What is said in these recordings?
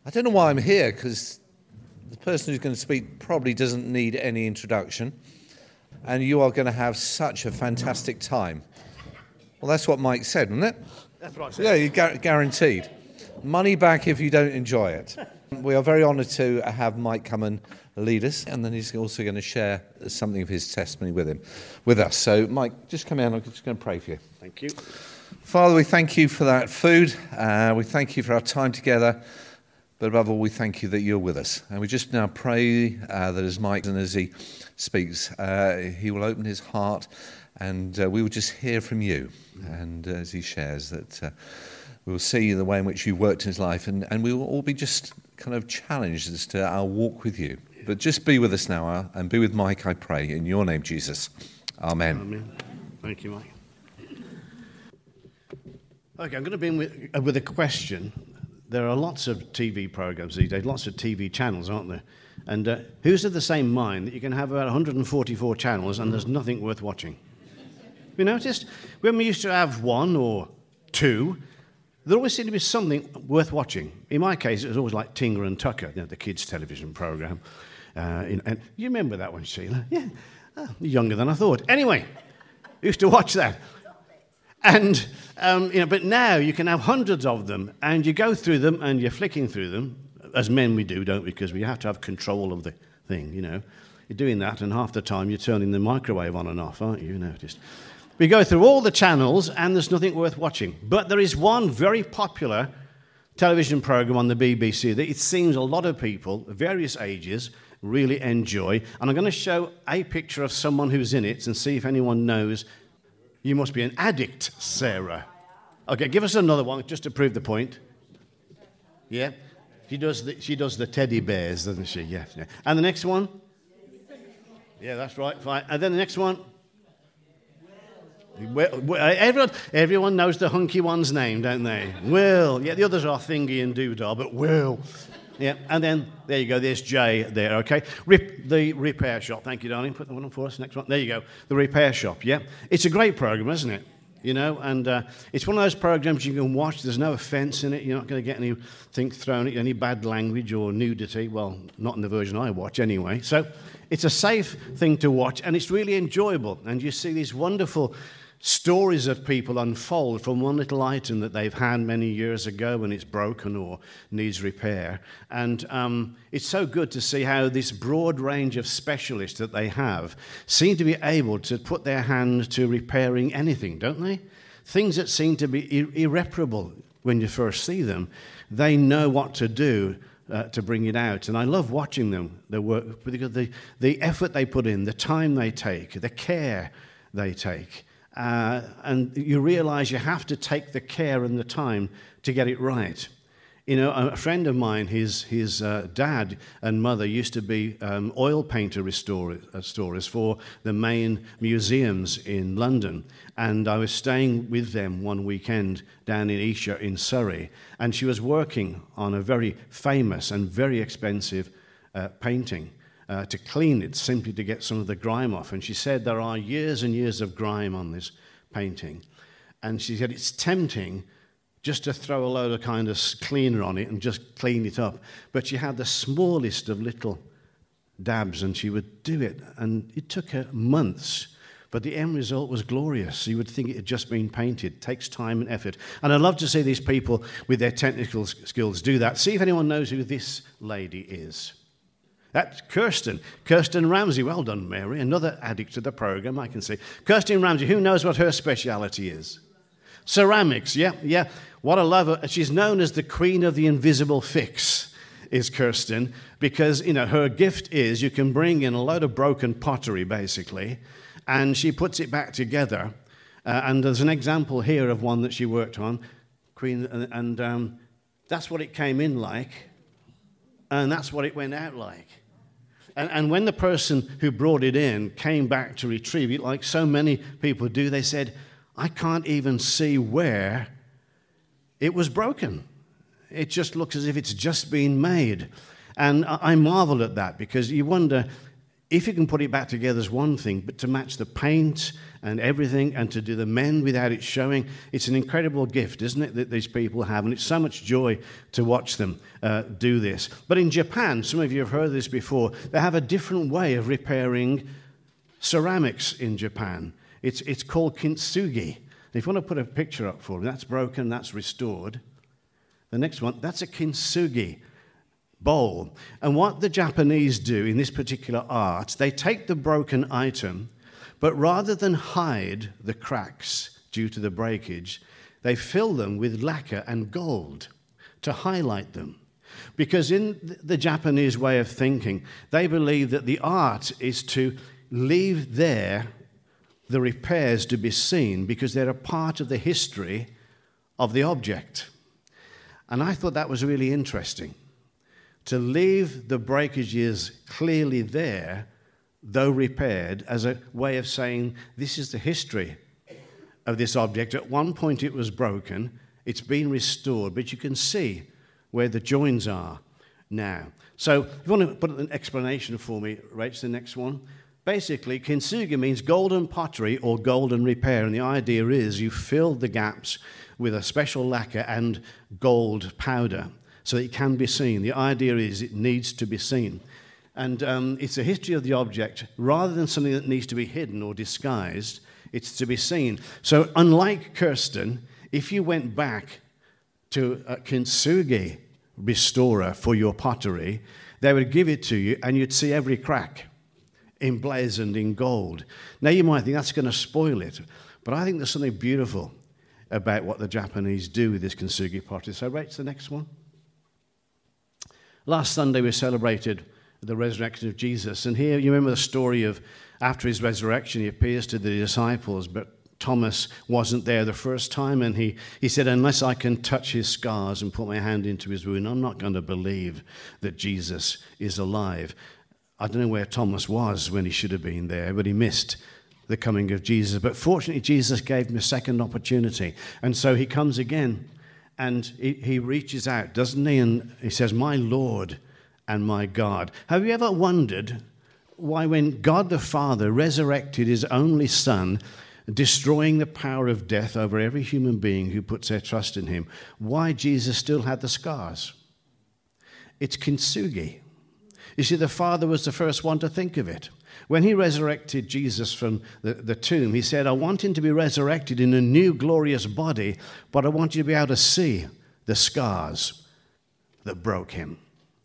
I don't know why I'm here, because the person who's going to speak probably doesn't need any introduction, and you are going to have such a fantastic time. Well, that's what Mike said, wasn't it? That's what I said. Yeah, you're guaranteed. Money back if you don't enjoy it. We are very honoured to have Mike come and lead us, and then he's also going to share something of his testimony with us. So, Mike, just come in. I'm just going to pray for you. Thank you. Father, we thank you for that food. We thank you for our time together. But above all, we thank you that you're with us. And we just now pray that as Mike and as he speaks, he will open his heart and we will just hear from you. And as he shares that we will see the way in which you've worked in his life, and we will all be just kind of challenged as to our walk with you. But just be with us now and be with Mike, I pray, in your name, Jesus. Amen. Amen. Thank you, Mike. Okay, I'm going to begin with a question. There are lots of TV programs these days, lots of TV channels, aren't there? And who's of the same mind that you can have about 144 channels and there's nothing worth watching? Have you noticed? When we used to have one or two, there always seemed to be something worth watching. In my case, it was always like Tinger and Tucker, the kids' television program. And you remember that one, Sheila? Yeah. Oh, you're younger than I thought. Anyway, used to watch that. And, but now you can have hundreds of them, and you go through them, and you're flicking through them, as men we do, don't we? Because we have to have control of the thing, You're doing that, and half the time you're turning the microwave on and off, aren't you? You noticed. We go through all the channels, and there's nothing worth watching. But there is one very popular television program on the BBC that it seems a lot of people, various ages, really enjoy. And I'm going to show a picture of someone who's in it and see if anyone knows. You must be an addict, Sarah. Okay, give us another one just to prove the point. Yeah, she does the teddy bears, doesn't she? Yes. Yeah. And the next one? Yeah, that's right. Fine. And then the next one? Everyone knows the hunky one's name, don't they? Will. Yeah, the others are Thingy and Doodah, but Will. Yeah, and then, there you go, there's Jay there, okay? The Repair Shop. Thank you, darling. Put the one on for us, next one. There you go, The Repair Shop, yeah? It's a great program, isn't it? And it's one of those programs you can watch. There's no offence in it. You're not going to get anything thrown at you, any bad language or nudity. Well, not in the version I watch anyway. So it's a safe thing to watch, and it's really enjoyable. And you see these wonderful stories of people unfold from one little item that they've had many years ago and it's broken or needs repair. And it's so good to see how this broad range of specialists that they have seem to be able to put their hand to repairing anything, don't they? Things that seem to be irreparable when you first see them. They know what to do to bring it out. And I love watching them, their work, because the effort they put in, the time they take, the care they take. And you realize you have to take the care and the time to get it right. A friend of mine, his dad and mother used to be oil painter restorers for the main museums in London. And I was staying with them one weekend down in Esher in Surrey. And she was working on a very famous and very expensive painting. To clean it, simply to get some of the grime off. And she said there are years and years of grime on this painting. And she said it's tempting just to throw a load of kind of cleaner on it and just clean it up. But she had the smallest of little dabs, and she would do it. And it took her months. But the end result was glorious. You would think it had just been painted. It takes time and effort. And I'd love to see these people with their technical skills do that. See if anyone knows who this lady is. That's Kirsten Ramsay. Well done, Mary. Another addict to the program, I can see. Kirsten Ramsay, who knows what her speciality is? Ceramics, yeah. What a lover. She's known as the queen of the invisible fix, is Kirsten, because, her gift is you can bring in a load of broken pottery, basically, and she puts it back together. And there's an example here of one that she worked on, and that's what it came in like, and that's what it went out like. And when the person who brought it in came back to retrieve it, like so many people do, they said, I can't even see where it was broken. It just looks as if it's just been made. And I marvel at that, because you wonder, if you can put it back together is one thing, but to match the paint and everything, and to do the mend without it showing. It's an incredible gift, isn't it, that these people have, and it's so much joy to watch them do this. But in Japan, some of you have heard this before, they have a different way of repairing ceramics in Japan. It's called kintsugi. If you want to put a picture up for me, that's broken, that's restored. The next one, that's a kintsugi bowl. And what the Japanese do in this particular art, they take the broken item, but rather than hide the cracks due to the breakage, they fill them with lacquer and gold to highlight them. Because in the Japanese way of thinking, they believe that the art is to leave there the repairs to be seen because they're a part of the history of the object. And I thought that was really interesting. To leave the breakages clearly there, though repaired, as a way of saying, this is the history of this object. At one point it was broken, it's been restored, but you can see where the joins are now. So if you want to put an explanation for me, Rach, the next one. Basically, kintsugi means golden pottery or golden repair, and the idea is you fill the gaps with a special lacquer and gold powder, so that it can be seen. The idea is it needs to be seen. And it's a history of the object. Rather than something that needs to be hidden or disguised, it's to be seen. So unlike Kirsten, if you went back to a kintsugi restorer for your pottery, they would give it to you and you'd see every crack emblazoned in gold. Now you might think that's going to spoil it, but I think there's something beautiful about what the Japanese do with this kintsugi pottery. So Rach, the next one. Last Sunday we celebrated the resurrection of Jesus, and here you remember the story of after his resurrection he appears to the disciples, but Thomas wasn't there the first time, and he said, unless I can touch his scars and put my hand into his wound, I'm not going to believe that Jesus is alive. I don't know where Thomas was when he should have been there, but he missed the coming of Jesus. But fortunately, Jesus gave him a second opportunity, and so he comes again. And he reaches out, doesn't he? And he says, my Lord and my God. Have you ever wondered why when God the Father resurrected his only Son, destroying the power of death over every human being who puts their trust in him, why Jesus still had the scars? It's kintsugi. You see, the Father was the first one to think of it. When he resurrected Jesus from the tomb, he said, I want him to be resurrected in a new glorious body, but I want you to be able to see the scars that broke him,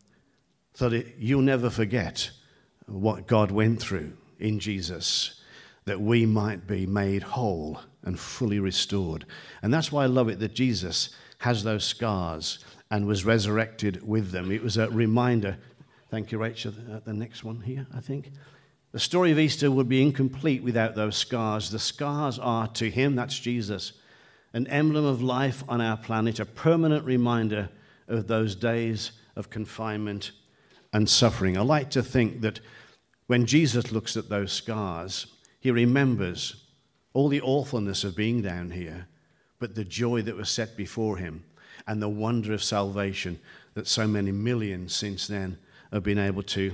so that you'll never forget what God went through in Jesus, that we might be made whole and fully restored. And that's why I love it that Jesus has those scars and was resurrected with them. It was a reminder. Thank you, Rachel. The next one here, I think. The story of Easter would be incomplete without those scars. The scars are to him, that's Jesus, an emblem of life on our planet, a permanent reminder of those days of confinement and suffering. I like to think that when Jesus looks at those scars, he remembers all the awfulness of being down here, but the joy that was set before him and the wonder of salvation that so many millions since then have been able to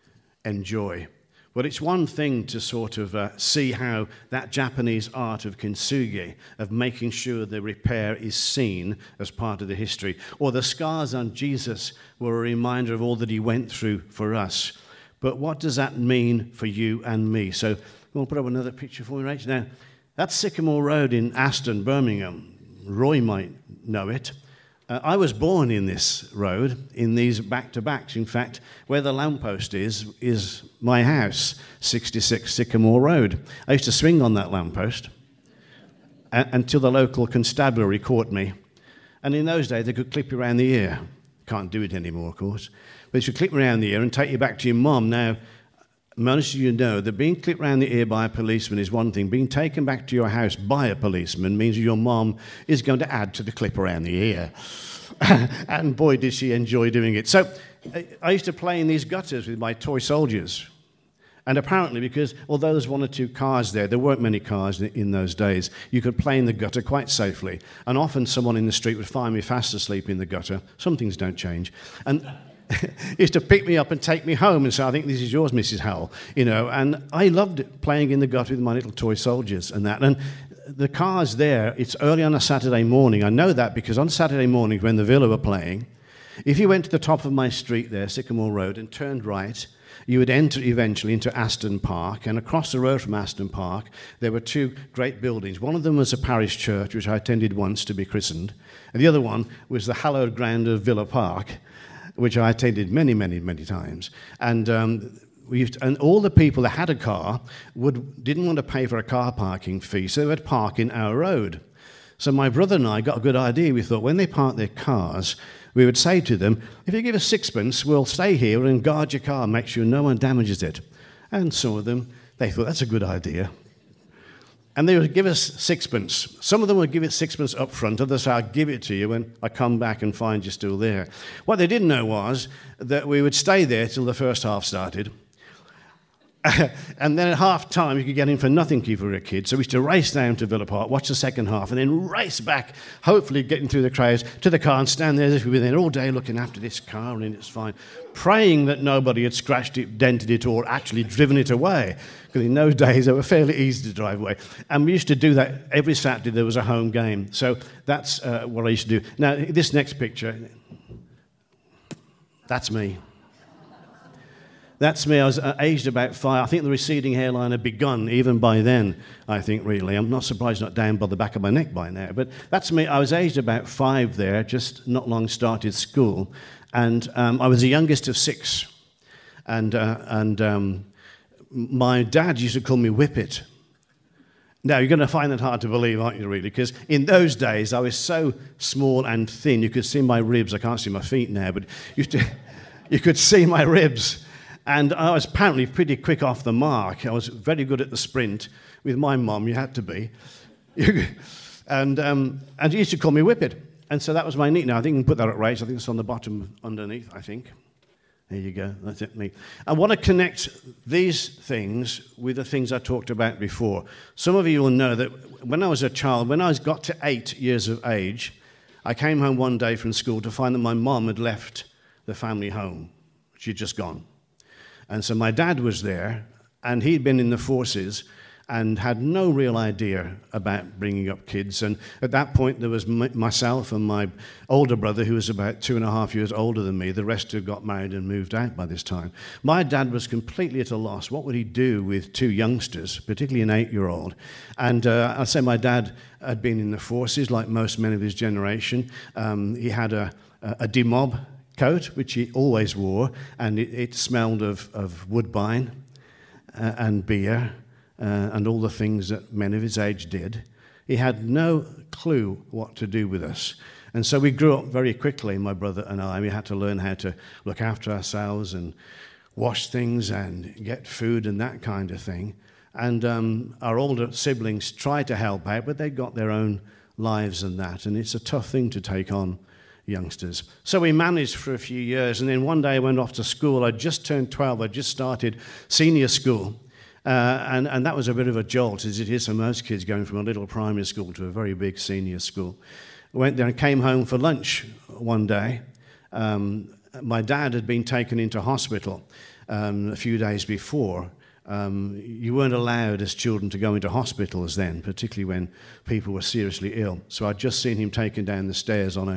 enjoy. But it's one thing to sort of see how that Japanese art of kintsugi, of making sure the repair is seen as part of the history, or the scars on Jesus were a reminder of all that he went through for us. But what does that mean for you and me? So we'll put up another picture for me, Rachel. Now, that's Sycamore Road in Aston, Birmingham. Roy might know it. I was born in this road, in these back-to-backs. In fact, where the lamppost is my house, 66 Sycamore Road. I used to swing on that lamppost until the local constabulary caught me. And in those days, they could clip you around the ear. Can't do it anymore, of course. But they should clip you around the ear and take you back to your mum. Now, most of you know that being clipped around the ear by a policeman is one thing. Being taken back to your house by a policeman means your mom is going to add to the clip around the ear. And boy, did she enjoy doing it. So I used to play in these gutters with my toy soldiers. And apparently, because although there's one or two cars there weren't many cars in those days, you could play in the gutter quite safely. And often someone in the street would find me fast asleep in the gutter. Some things don't change. And used to pick me up and take me home and say, I think this is yours, Mrs. Howell, and I loved it, playing in the gutter with my little toy soldiers and that. And the car's there, it's early on a Saturday morning. I know that because on Saturday morning when the Villa were playing, if you went to the top of my street there, Sycamore Road, and turned right, you would enter eventually into Aston Park, and across the road from Aston Park, there were two great buildings. One of them was a parish church, which I attended once to be christened, and the other one was the hallowed ground of Villa Park, which I attended many, many, many times. And and all the people that had a car didn't want to pay for a car parking fee, so they would park in our road. So my brother and I got a good idea. We thought when they parked their cars, we would say to them, if you give us sixpence, we'll stay here and guard your car, make sure no one damages it. And some of them, they thought, that's a good idea. And they would give us sixpence. Some of them would give it sixpence up front, others say, I'll give it to you when I come back and find you still there. What they didn't know was that we would stay there till the first half started. And then at half time, you could get in for nothing if you were a kid. So we used to race down to Villa Park, watch the second half, and then race back, hopefully getting through the crowds to the car and stand there as if we were there all day looking after this car and it's fine, praying that nobody had scratched it, dented it, or actually driven it away. Because in those days, they were fairly easy to drive away. And we used to do that every Saturday there was a home game. So that's what I used to do. Now, this next picture, that's me. That's me. I was aged about 5. I think the receding hairline had begun even by then, I think, really. I'm not surprised not down by the back of my neck by now. But that's me. I was aged about 5 there, just not long started school. And I was the youngest of 6. And my dad used to call me Whippet. Now, you're going to find that hard to believe, aren't you, really? Because in those days, I was so small and thin. You could see my ribs. I can't see my feet now, but you could see my ribs. And I was apparently pretty quick off the mark. I was very good at the sprint. With my mum, you had to be. And he used to call me Whippet. And so that was my nickname. I think you can put that at race. I think it's on the bottom underneath, I think. There you go. That's it, me. I want to connect these things with the things I talked about before. Some of you will know that when I was a child, when I got to 8 years of age, I came home one day from school to find that my mum had left the family home. She'd just gone. And so my dad was there, and he'd been in the forces and had no real idea about bringing up kids. And at that point, there was myself and my older brother, who was about 2.5 years older than me. The rest had got married and moved out by this time. My dad was completely at a loss. What would he do with 2 youngsters, particularly an 8-year-old? And I'd say my dad had been in the forces, like most men of his generation. He had a demob coat, which he always wore, and it smelled of woodbine and beer and all the things that men of his age did. He had no clue what to do with us. And so we grew up very quickly, my brother and I. We had to learn how to look after ourselves and wash things and get food and that kind of thing. And our older siblings tried to help out, but they got their own lives and that, and it's a tough thing to take on youngsters. So we managed for a few years, and then one day I went off to school. I'd just turned 12. I'd just started senior school, and that was a bit of a jolt, as it is for most kids going from a little primary school to a very big senior school. I went there and came home for lunch one day. My dad had been taken into hospital a few days before. You weren't allowed as children to go into hospitals then, particularly when people were seriously ill. So I'd just seen him taken down the stairs on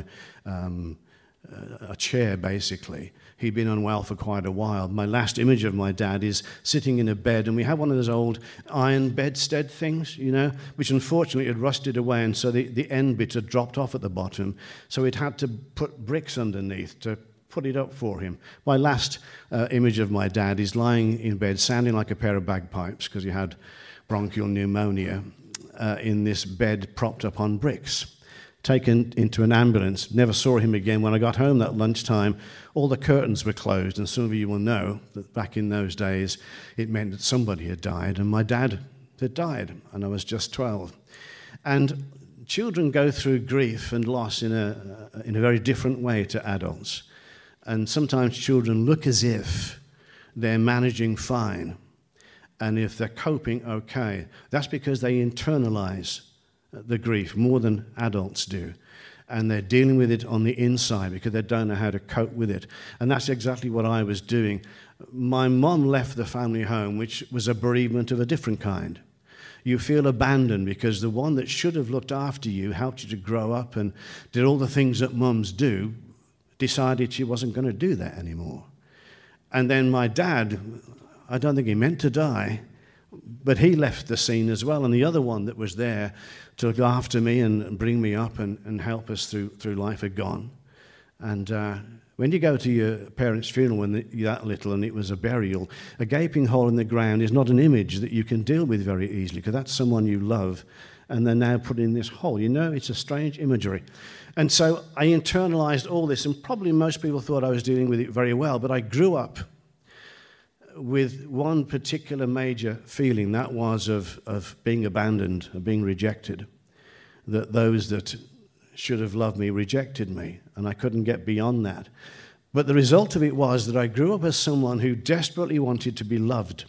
a chair, basically. He'd been unwell for quite a while. My last image of my dad is sitting in a bed, and we had one of those old iron bedstead things, which unfortunately had rusted away, and so the end bit had dropped off at the bottom. So he'd had to put bricks underneath to put it up for him. My last image of my dad is lying in bed, sounding like a pair of bagpipes, because he had bronchial pneumonia, in this bed propped up on bricks. Taken into an ambulance, never saw him again. When I got home that lunchtime, all the curtains were closed, and some of you will know that back in those days, it meant that somebody had died, and my dad had died, and I was just 12. And children go through grief and loss in a very different way to adults. And sometimes children look as if they're managing fine, and if they're coping okay. That's because they internalize the grief more than adults do. and they're dealing with it on the inside because they don't know how to cope with it. And that's exactly what I was doing. My mum left the family home, which was a bereavement of a different kind. You feel abandoned because the one that should have looked after you, helped you to grow up and did all the things that mums do, decided she wasn't going to do that anymore. And then my dad, I don't think he meant to die, but he left the scene as well. And the other one that was there to look after me and bring me up and help us through life had gone. And when you go to your parents' funeral when you're that little and it was a burial, a gaping hole in the ground is not an image that you can deal with very easily because that's someone you love and they're now put in this hole. You know, it's a strange imagery. And so I internalized all this, and probably most people thought I was dealing with it very well, but I grew up with one particular major feeling, that was of being abandoned, of being rejected, that those that should have loved me rejected me, and I couldn't get beyond that. But the result of it was that I grew up as someone who desperately wanted to be loved.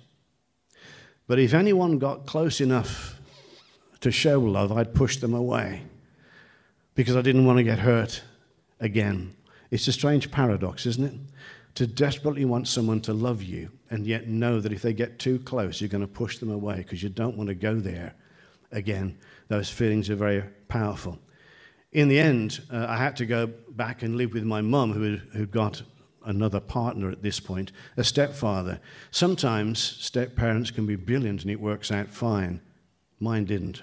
But if anyone got close enough to show love, I'd push them away because I didn't want to get hurt again. It's a strange paradox, isn't it? To desperately want someone to love you and yet know that if they get too close, you're going to push them away because you don't want to go there again. Those feelings are very powerful. In the end, I had to go back and live with my mum, who got another partner at this point, a stepfather. Sometimes step-parents can be brilliant and it works out fine. Mine didn't.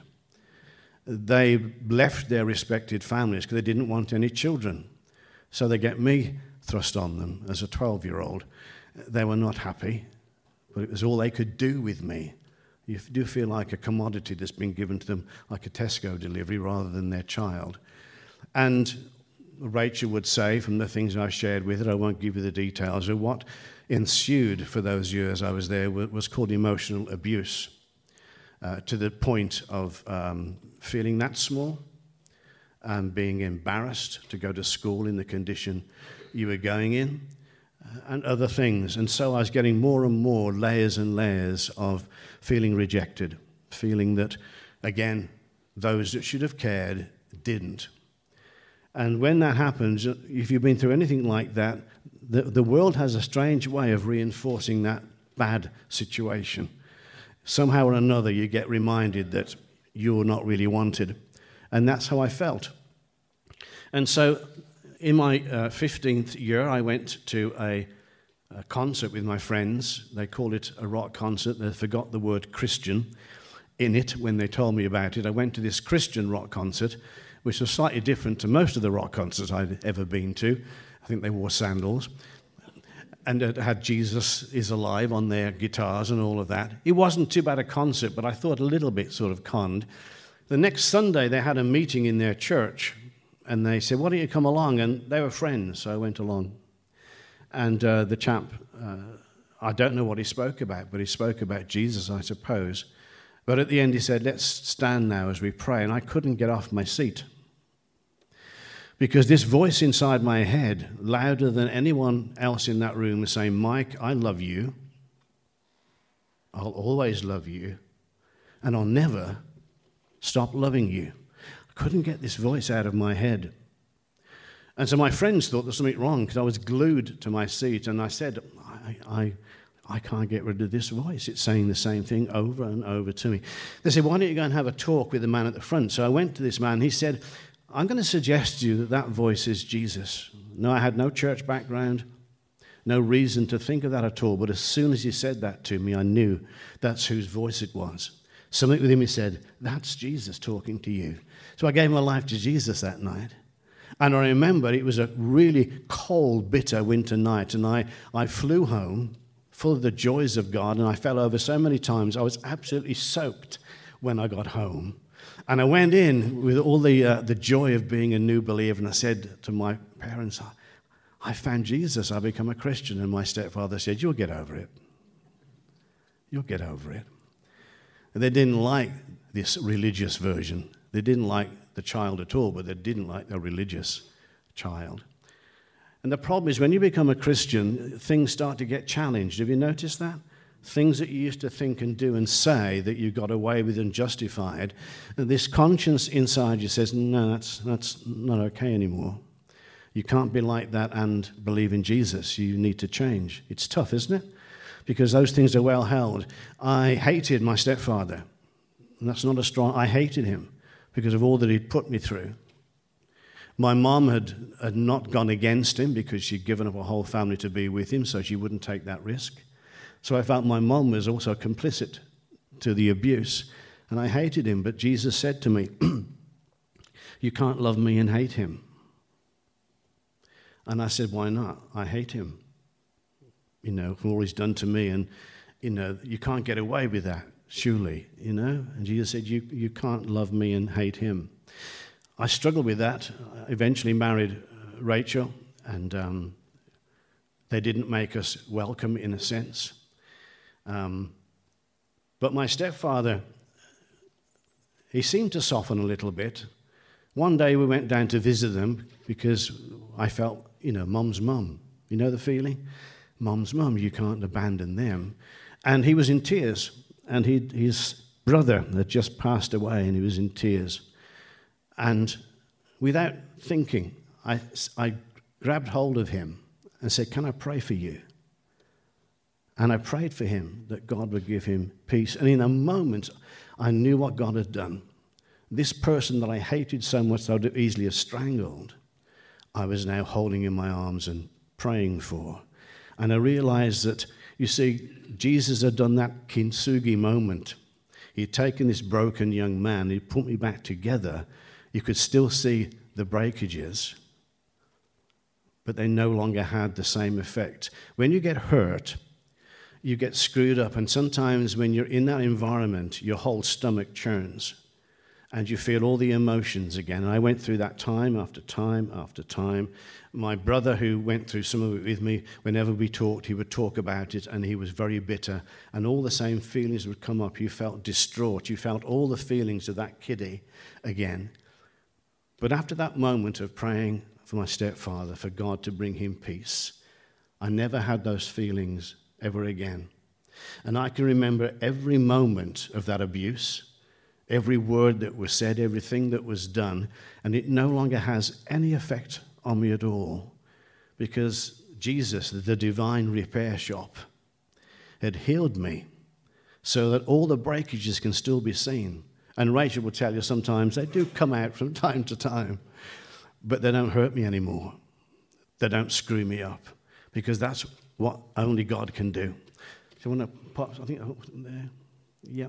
They left their respected families because they didn't want any children. So they get me thrust on them as a 12-year-old. They were not happy, but it was all they could do with me. You do feel like a commodity that's been given to them, like a Tesco delivery, rather than their child. And Rachel would say, from the things I shared with her, I won't give you the details, of what ensued for those years I was there was called emotional abuse, to the point of feeling that small and being embarrassed to go to school in the condition you were going in, and other things. And so I was getting more and more layers and layers of feeling rejected, feeling that, again, those that should have cared didn't. And when that happens, if you've been through anything like that, the world has a strange way of reinforcing that bad situation. Somehow or another, you get reminded that you're not really wanted. And that's how I felt. And so in my 15th year, I went to a concert with my friends. They called it a rock concert. They forgot the word Christian in it when they told me about it. I went to this Christian rock concert, which was slightly different to most of the rock concerts I'd ever been to. I think they wore sandals. And it had Jesus is Alive on their guitars and all of that. It wasn't too bad a concert, but I thought a little bit sort of conned. The next Sunday, they had a meeting in their church, and they said, why don't you come along? And they were friends, so I went along. And the chap, I don't know what he spoke about, but he spoke about Jesus, I suppose. But at the end, he said, let's stand now as we pray. And I couldn't get off my seat, because this voice inside my head, louder than anyone else in that room, was saying, Mike, I love you. I'll always love you. And I'll never stop loving you. I couldn't get this voice out of my head. And so my friends thought there was something wrong because I was glued to my seat. And I said, I can't get rid of this voice. It's saying the same thing over and over to me. They said, why don't you go and have a talk with the man at the front? So I went to this man. He said, I'm going to suggest to you that that voice is Jesus. No, I had no church background, no reason to think of that at all. But as soon as he said that to me, I knew that's whose voice it was. Something within me said, that's Jesus talking to you. So I gave my life to Jesus that night. And I remember it was a really cold, bitter winter night. And I flew home full of the joys of God. And I fell over so many times. I was absolutely soaked when I got home. And I went in with all the joy of being a new believer, and I said to my parents, I found Jesus, I become a Christian. And my stepfather said, you'll get over it. You'll get over it. And they didn't like this religious version. They didn't like the child at all, but they didn't like the religious child. And the problem is when you become a Christian, things start to get challenged. Have you noticed that? things that you used to think and do and say that you got away with and justified, this conscience inside you says, no, that's not okay anymore. You can't be like that and believe in Jesus. You need to change. It's tough, isn't it? Because those things are well held. I hated my stepfather. And that's not a strong... I hated him because of all that he'd put me through. My mom had not gone against him because she'd given up a whole family to be with him, so she wouldn't take that risk. So I felt my mom was also complicit to the abuse, and I hated him. But Jesus said to me, you can't love me and hate him. And I said, why not? I hate him, for all he's done to me. And, you can't get away with that, surely, And Jesus said, you can't love me and hate him. I struggled with that. I eventually married Rachel, and they didn't make us welcome in a sense. But my stepfather, he seemed to soften a little bit. One day we went down to visit them because I felt, Mum's mum. You know the feeling? Mum's mum, you can't abandon them. And he was in tears, and his brother had just passed away, and he was in tears. And without thinking, I grabbed hold of him and said, can I pray for you? And I prayed for him that God would give him peace. And in a moment, I knew what God had done. This person that I hated so much that I would easily have strangled, I was now holding in my arms and praying for. And I realized that, you see, Jesus had done that kintsugi moment. He'd taken this broken young man, he'd put me back together. You could still see the breakages, but they no longer had the same effect. When you get hurt, you get screwed up, and sometimes when you're in that environment, your whole stomach churns, and you feel all the emotions again. And I went through that time after time after time. My brother, who went through some of it with me, whenever we talked, he would talk about it, and he was very bitter, and all the same feelings would come up. You felt distraught. You felt all the feelings of that kiddie again. But after that moment of praying for my stepfather, for God to bring him peace, I never had those feelings ever again. And I can remember every moment of that abuse, every word that was said, everything that was done, and it no longer has any effect on me at all, because Jesus, the divine repair shop, had healed me so that all the breakages can still be seen. And Rachel will tell you sometimes they do come out from time to time, but they don't hurt me anymore. They don't screw me up, because that's what only God can do. So I want to pop, I think, there. Yeah.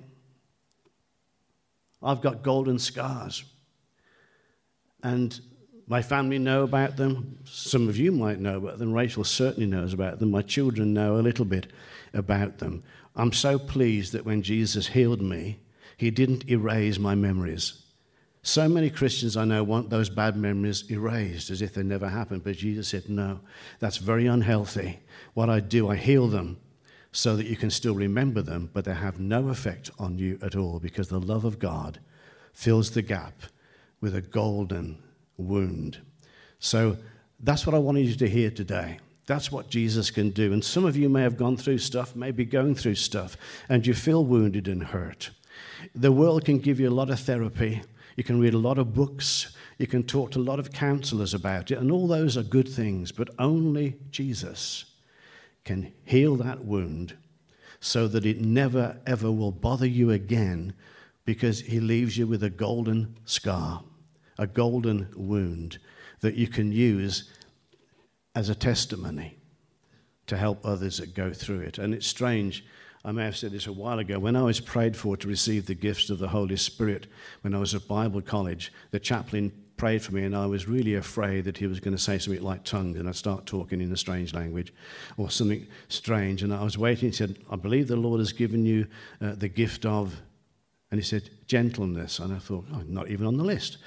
I've got golden scars. And my family know about them. Some of you might know about them. Rachel certainly knows about them. My children know a little bit about them. I'm so pleased that when Jesus healed me, he didn't erase my memories. So many Christians I know want those bad memories erased as if they never happened. But Jesus said, no, that's very unhealthy. What I do, I heal them so that you can still remember them, but they have no effect on you at all, because the love of God fills the gap with a golden wound. So that's what I wanted you to hear today. That's what Jesus can do. And some of you may have gone through stuff, maybe going through stuff, and you feel wounded and hurt. The world can give you a lot of therapy. You can read a lot of books. You can talk to a lot of counselors about it, and all those are good things, but only Jesus can heal that wound so that it never, ever will bother you again, because he leaves you with a golden scar, a golden wound that you can use as a testimony to help others that go through it. And it's strange, I may have said this a while ago, when I was prayed for to receive the gifts of the Holy Spirit when I was at Bible college, the chaplain prayed for me, and I was really afraid that he was going to say something like tongues, and I'd start talking in a strange language or something strange. And I was waiting. He said, I believe the Lord has given you the gift of, and he said, gentleness. And I thought, oh, not even on the list.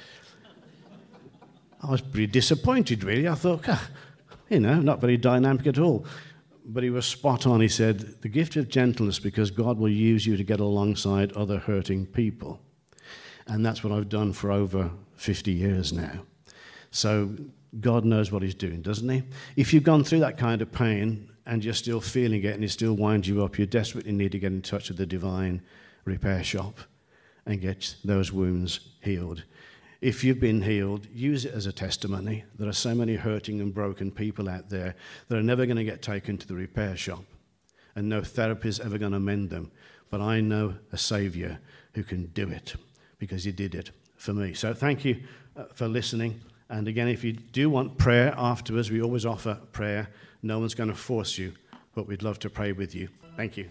I was pretty disappointed, really. I thought, not very dynamic at all. But he was spot on. He said, the gift of gentleness, because God will use you to get alongside other hurting people. And that's what I've done for over 50 years now. So God knows what he's doing, doesn't he? If you've gone through that kind of pain and you're still feeling it and it still winds you up, you desperately need to get in touch with the Divine Repair Shop and get those wounds healed. If you've been healed, use it as a testimony. There are so many hurting and broken people out there that are never going to get taken to the repair shop, and no therapy is ever going to mend them. But I know a Saviour who can do it, because he did it for me. So thank you for listening. And again, if you do want prayer afterwards, we always offer prayer. No one's going to force you, but we'd love to pray with you. Thank you.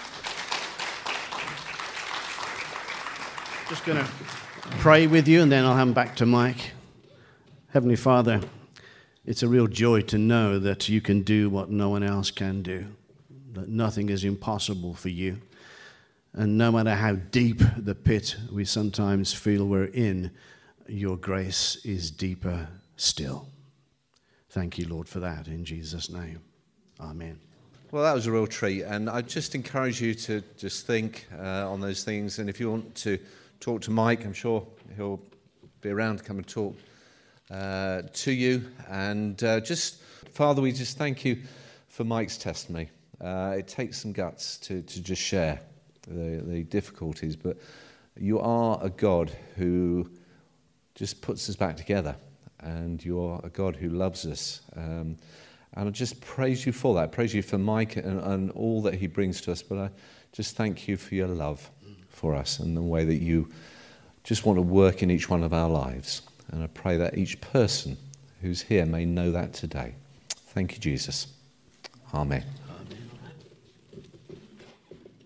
Just going to pray with you, and then I'll hand back to Mike. Heavenly Father, it's a real joy to know that you can do what no one else can do, that nothing is impossible for you. And no matter how deep the pit we sometimes feel we're in, your grace is deeper still. Thank you, Lord, for that, in Jesus' name. Amen. Well, that was a real treat, and I just encourage you to just think on those things, and if you want to talk to Mike, I'm sure he'll be around to come and talk to you. And just, Father, we just thank you for Mike's testimony. It takes some guts to just share the difficulties, but you are a God who just puts us back together, and you're a God who loves us. And I just praise you for that. Praise you for Mike and all that he brings to us, but I just thank you for your love for us and the way that you just want to work in each one of our lives. And I pray that each person who's here may know that today. Thank you, Jesus. Amen.